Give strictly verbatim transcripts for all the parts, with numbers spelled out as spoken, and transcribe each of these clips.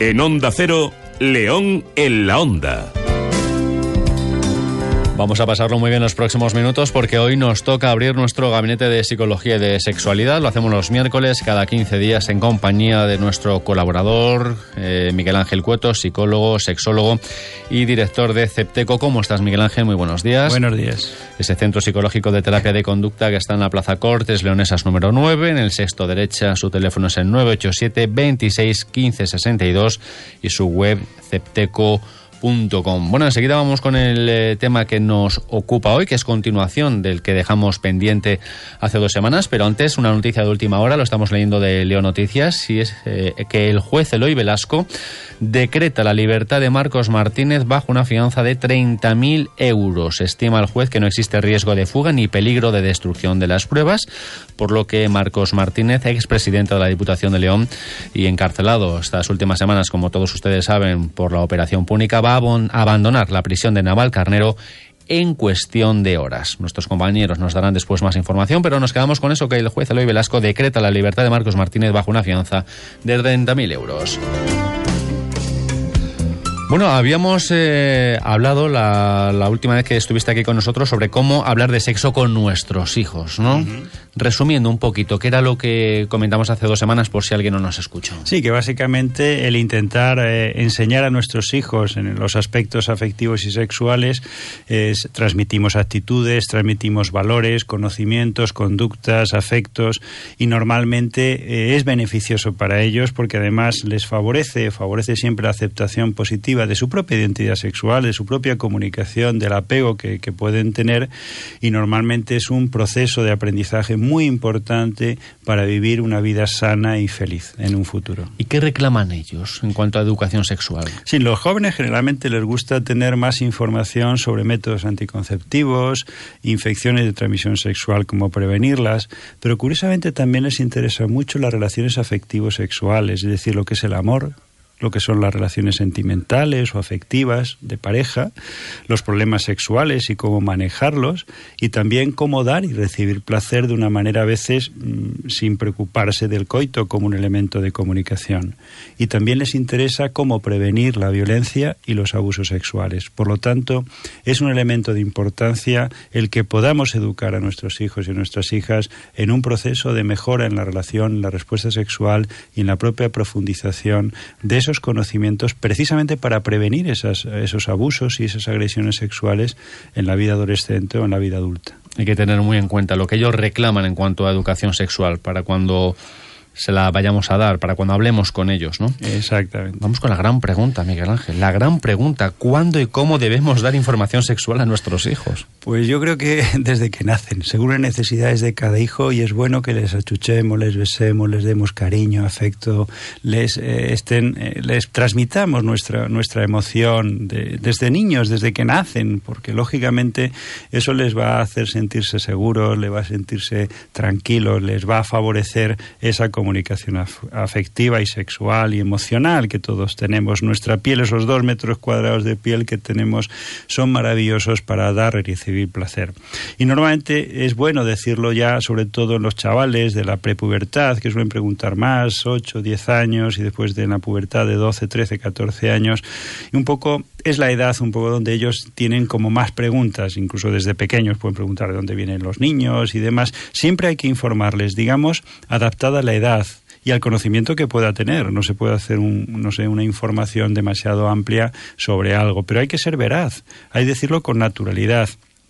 En Onda Cero, León en la Onda. Vamos a pasarlo muy bien los próximos minutos porque hoy nos toca abrir nuestro gabinete de psicología y de sexualidad. Lo hacemos los miércoles, cada quince días, en compañía de nuestro colaborador, eh, Miguel Ángel Cueto, psicólogo, sexólogo y director de Cepteco. ¿Cómo estás, Miguel Ángel? Muy buenos días. Buenos días. Ese centro psicológico de terapia de conducta que está en la Plaza Cortes Leonesas número nueve, en el sexto derecha. Su teléfono es el nueve ocho siete, veintiséis, quince, sesenta y dos y su web cepteco punto com. Bueno, enseguida vamos con el eh, tema que nos ocupa hoy, que es continuación del que dejamos pendiente hace dos semanas, pero antes una noticia de última hora, lo estamos leyendo de Leo Noticias, y es eh, que el juez Eloy Velasco decreta la libertad de Marcos Martínez bajo una fianza de treinta mil euros. Estima el juez que no existe riesgo de fuga ni peligro de destrucción de las pruebas, por lo que Marcos Martínez, expresidente de la Diputación de León y encarcelado estas últimas semanas, como todos ustedes saben, por la Operación Púnica, va a abandonar la prisión de Navalcarnero en cuestión de horas. Nuestros compañeros nos darán después más información, pero nos quedamos con eso, que el juez Eloy Velasco decreta la libertad de Marcos Martínez bajo una fianza de treinta mil euros. Bueno, habíamos eh, hablado la, la última vez que estuviste aquí con nosotros sobre cómo hablar de sexo con nuestros hijos, ¿no? Uh-huh. Resumiendo un poquito, ¿qué era lo que comentamos hace dos semanas por si alguien no nos escuchó? Sí, que básicamente el intentar eh, enseñar a nuestros hijos en los aspectos afectivos y sexuales, es, transmitimos actitudes, transmitimos valores, conocimientos, conductas, afectos, y normalmente eh, es beneficioso para ellos porque además les favorece, favorece siempre la aceptación positiva de su propia identidad sexual, de su propia comunicación, del apego que, que pueden tener, y normalmente es un proceso de aprendizaje muy importante para vivir una vida sana y feliz en un futuro. ¿Y qué reclaman ellos en cuanto a educación sexual? Sí, los jóvenes generalmente les gusta tener más información sobre métodos anticonceptivos, infecciones de transmisión sexual, cómo prevenirlas, pero curiosamente también les interesa mucho las relaciones afectivos sexuales, es decir, lo que es el amor, lo que son las relaciones sentimentales o afectivas de pareja, los problemas sexuales y cómo manejarlos, y también cómo dar y recibir placer de una manera a veces mmm, sin preocuparse del coito como un elemento de comunicación. Y también les interesa cómo prevenir la violencia y los abusos sexuales. Por lo tanto, es un elemento de importancia el que podamos educar a nuestros hijos y a nuestras hijas en un proceso de mejora en la relación, en la respuesta sexual y en la propia profundización de esos conocimientos, precisamente para prevenir esas, esos abusos y esas agresiones sexuales en la vida adolescente o en la vida adulta. Hay que tener muy en cuenta lo que ellos reclaman en cuanto a educación sexual para cuando se la vayamos a dar, para cuando hablemos con ellos, ¿no? Exactamente. Vamos con la gran pregunta, Miguel Ángel. La gran pregunta, ¿cuándo y cómo debemos dar información sexual a nuestros hijos? Pues yo creo que desde que nacen, según las necesidades de cada hijo, y es bueno que les achuchemos, les besemos, les demos cariño, afecto, les eh, estén, eh, les transmitamos nuestra nuestra emoción de, desde niños, desde que nacen, porque lógicamente eso les va a hacer sentirse seguros, les va a sentirse tranquilos, les va a favorecer esa comunicación comunicación af- afectiva y sexual y emocional que todos tenemos. Nuestra piel, esos dos metros cuadrados de piel que tenemos, son maravillosos para dar y recibir placer. Y normalmente es bueno decirlo ya, sobre todo en los chavales de la prepubertad, que suelen preguntar más, ocho, diez años, y después de la pubertad de doce, trece, catorce años. Y un poco es la edad un poco donde ellos tienen como más preguntas, incluso desde pequeños pueden preguntar de dónde vienen los niños y demás. Siempre hay que informarles, digamos, adaptada a la edad y al conocimiento que pueda tener. No se puede hacer un, no sé, una información demasiado amplia sobre algo, pero hay que ser veraz, hay que decirlo con naturalidad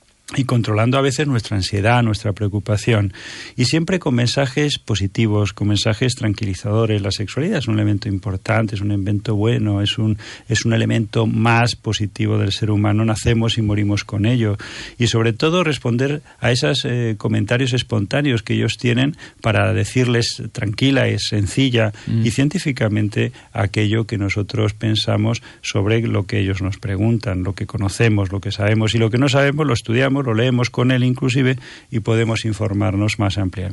y controlando a veces nuestra ansiedad, nuestra preocupación, y siempre con mensajes positivos, con mensajes tranquilizadores. La sexualidad es un elemento importante, es un elemento bueno, es un, es un elemento más positivo del ser humano. Nacemos y morimos con ello, y sobre todo responder a esos eh, comentarios espontáneos que ellos tienen para decirles tranquila y sencilla mm. y científicamente aquello que nosotros pensamos sobre lo que ellos nos preguntan, lo que conocemos, lo que sabemos, y lo que no sabemos lo estudiamos, lo leemos con él inclusive, y podemos informarnos más ampliamente.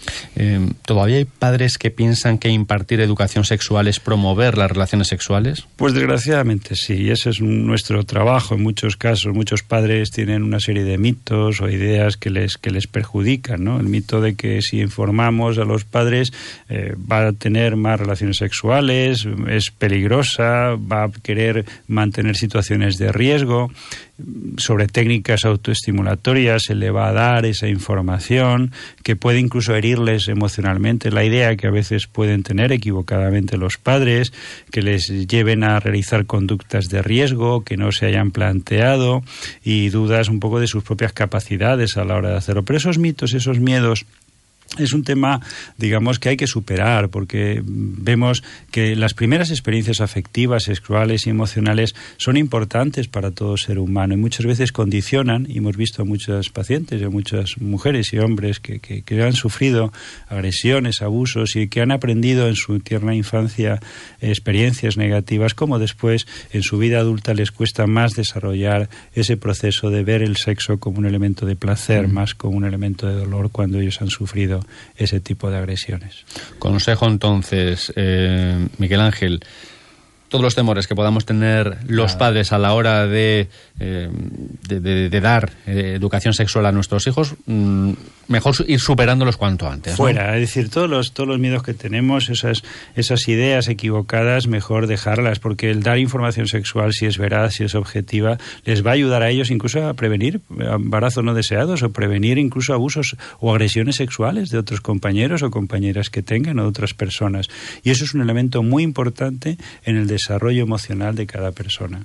Eh, ¿Todavía hay padres que piensan que impartir educación sexual es promover las relaciones sexuales? Pues desgraciadamente sí, ese es nuestro trabajo en muchos casos. Muchos padres tienen una serie de mitos o ideas que les, que les perjudican, ¿no? El mito de que si informamos a los padres eh, va a tener más relaciones sexuales, es peligrosa, va a querer mantener situaciones de riesgo. Sobre técnicas autoestimulatorias se le va a dar esa información que puede incluso herirles emocionalmente. La idea que a veces pueden tener equivocadamente los padres, que les lleven a realizar conductas de riesgo que no se hayan planteado y dudas un poco de sus propias capacidades a la hora de hacerlo. Pero esos mitos, esos miedos, es un tema, digamos, que hay que superar, porque vemos que las primeras experiencias afectivas, sexuales y emocionales son importantes para todo ser humano y muchas veces condicionan, y hemos visto a muchas pacientes y a muchas mujeres y hombres que, que, que han sufrido agresiones, abusos y que han aprendido en su tierna infancia experiencias negativas, como después en su vida adulta les cuesta más desarrollar ese proceso de ver el sexo como un elemento de placer, mm. más como un elemento de dolor cuando ellos han sufrido ese tipo de agresiones. Consejo entonces, eh, Miguel Ángel, todos los temores que podamos tener los padres a la hora de, eh, de, de, de dar eh, educación sexual a nuestros hijos, mmm, mejor ir superándolos cuanto antes, ¿no? Fuera, es decir, todos los, todos los miedos que tenemos, esas, esas ideas equivocadas, mejor dejarlas, porque el dar información sexual, si es veraz, si es objetiva, les va a ayudar a ellos incluso a prevenir embarazos no deseados o prevenir incluso abusos o agresiones sexuales de otros compañeros o compañeras que tengan o de otras personas. Y eso es un elemento muy importante en el desarrollo emocional de cada persona.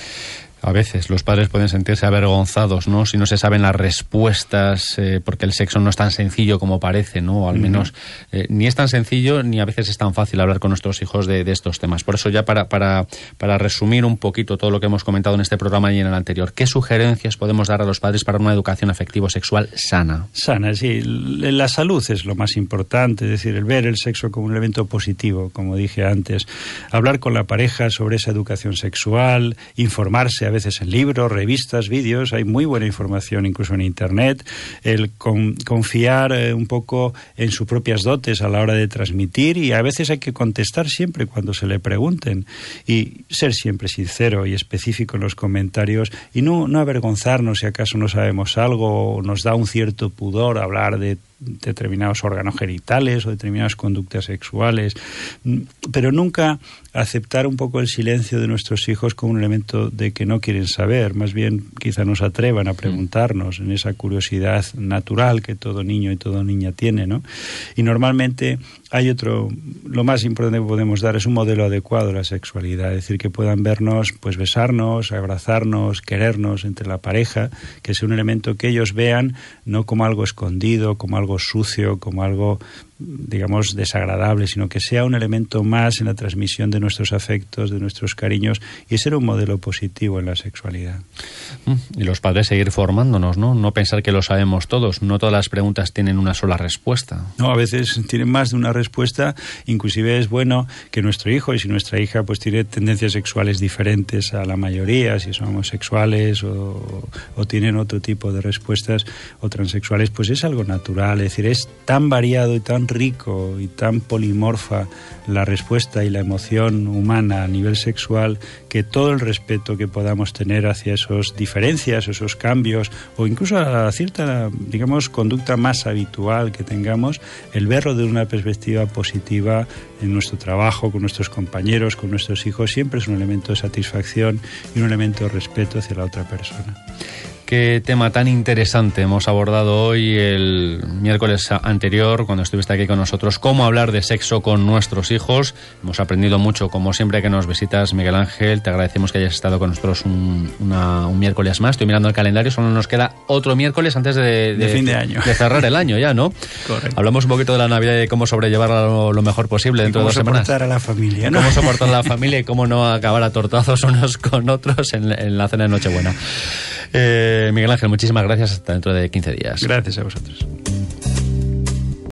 A veces los padres pueden sentirse avergonzados, ¿no? Si no se saben las respuestas, eh, porque el sexo no es tan sencillo como parece, ¿no? O al menos eh, ni es tan sencillo ni a veces es tan fácil hablar con nuestros hijos de, de estos temas. Por eso ya para, para, para resumir un poquito todo lo que hemos comentado en este programa y en el anterior, ¿qué sugerencias podemos dar a los padres para una educación afectivo-sexual sana? Sana, sí. La salud es lo más importante, es decir, el ver el sexo como un elemento positivo, como dije antes. Hablar con la pareja sobre esa educación sexual, informarse a veces en libros, revistas, vídeos, hay muy buena información incluso en internet, el con, confiar eh, un poco en sus propias dotes a la hora de transmitir, y a veces hay que contestar siempre cuando se le pregunten y ser siempre sincero y específico en los comentarios y no, no avergonzarnos si acaso no sabemos algo o nos da un cierto pudor hablar de determinados órganos genitales o determinadas conductas sexuales, pero nunca aceptar un poco el silencio de nuestros hijos como un elemento de que no quieren saber, más bien quizá nos atrevan a preguntarnos en esa curiosidad natural que todo niño y toda niña tiene, ¿no? Y normalmente hay otro, lo más importante que podemos dar es un modelo adecuado de la sexualidad, es decir, que puedan vernos, pues besarnos, abrazarnos, querernos entre la pareja, que sea un elemento que ellos vean no como algo escondido, como algo sucio, como algo, digamos, desagradable, sino que sea un elemento más en la transmisión de nuestros afectos, de nuestros cariños, y ser un modelo positivo en la sexualidad. Y los padres seguir formándonos, ¿no? No pensar que lo sabemos todos, no todas las preguntas tienen una sola respuesta. No, a veces tienen más de una respuesta, inclusive es bueno que nuestro hijo y si nuestra hija pues tiene tendencias sexuales diferentes a la mayoría, si son homosexuales o, o tienen otro tipo de respuestas o transexuales, pues es algo natural, es decir, es tan variado y tan rico y tan polimorfa la respuesta y la emoción humana a nivel sexual que todo el respeto que podamos tener hacia esas diferencias, esos cambios o incluso a cierta, digamos, conducta más habitual que tengamos, el verlo de una perspectiva positiva en nuestro trabajo, con nuestros compañeros, con nuestros hijos, siempre es un elemento de satisfacción y un elemento de respeto hacia la otra persona. Qué tema tan interesante hemos abordado hoy, el miércoles anterior, cuando estuviste aquí con nosotros, cómo hablar de sexo con nuestros hijos. Hemos aprendido mucho, como siempre que nos visitas, Miguel Ángel. Te agradecemos que hayas estado con nosotros un, una, un miércoles más. Estoy mirando el calendario, solo nos queda otro miércoles antes de, de, de fin de año, de cerrar el año ya, ¿no? Correcto. Hablamos un poquito de la Navidad y de cómo sobrellevarla lo, lo mejor posible dentro de dos semanas. Cómo soportar a la familia, ¿no? Cómo soportar a la familia y cómo no acabar a tortazos unos con otros en, en la cena de Nochebuena. Eh, Miguel Ángel, muchísimas gracias. Hasta dentro de quince días. Gracias a vosotros.